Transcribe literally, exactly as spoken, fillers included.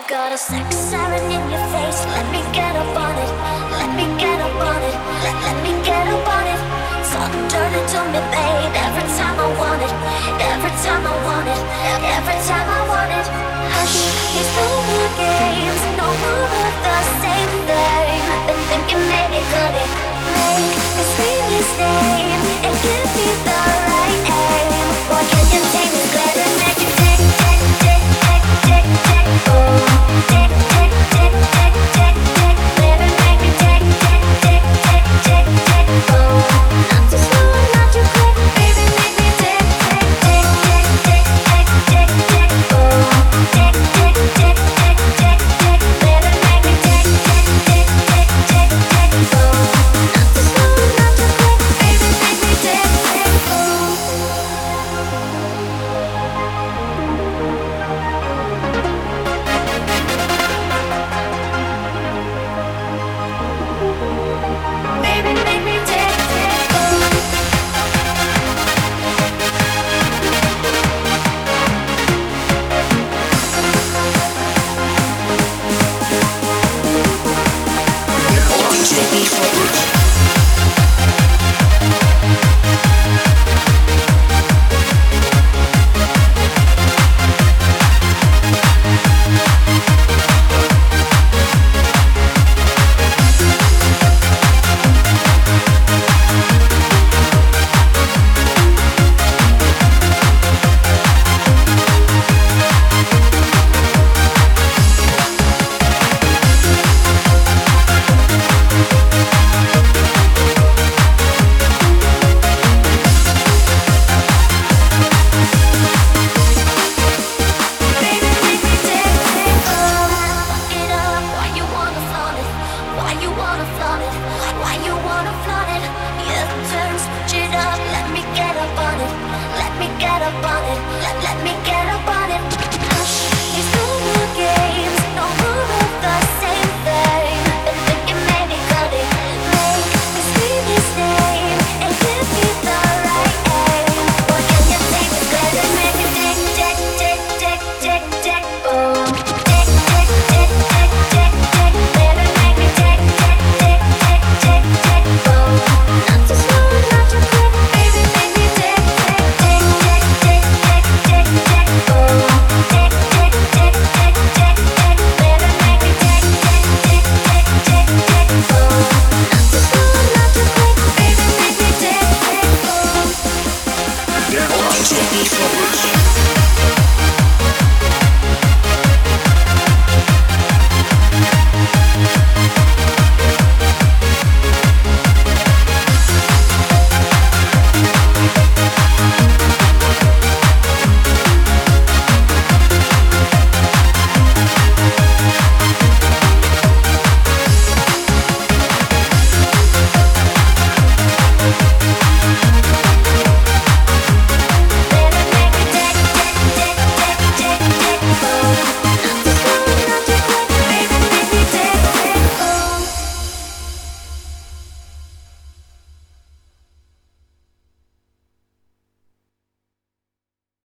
Got a sex siren in your face. Let me get up on it. Let me get up on it. Let, let me get up on it. Talk dirty to me, babe. Every time I want it. Every time I want it. Every time I want it. Hush, these little games. No more of the same thing. Been thinking maybe could it make this really stay and give me the right aim. Why can't you take this glitter? Make it tick, tick, tick, tick, tick, tick, boom. Tick, tick, tick, tick, tick, tick, baby, make me tick, tick, tick, tick, tick, tick, boom. Not too slow, not too quick, baby, make me tick, tick, tick, tick, tick, tick, tick, tick, boom. Tick, tick, tick, tick, tick, tick, baby, make me tick, tick, tick, tick, tick, tick, boom. Not too slow, not too quick, baby, make me tick, tick, boom. Baby, make me tick, tick, boom. D J B-Funk. Baby, make me tick, tick, boom. Fuck it up, why you wanna flaunt it? Why you wanna flaunt it? Why you wanna flaunt it? Yeah, turn, switch it up, let me get up on it. Let me get up on it. Let, let me get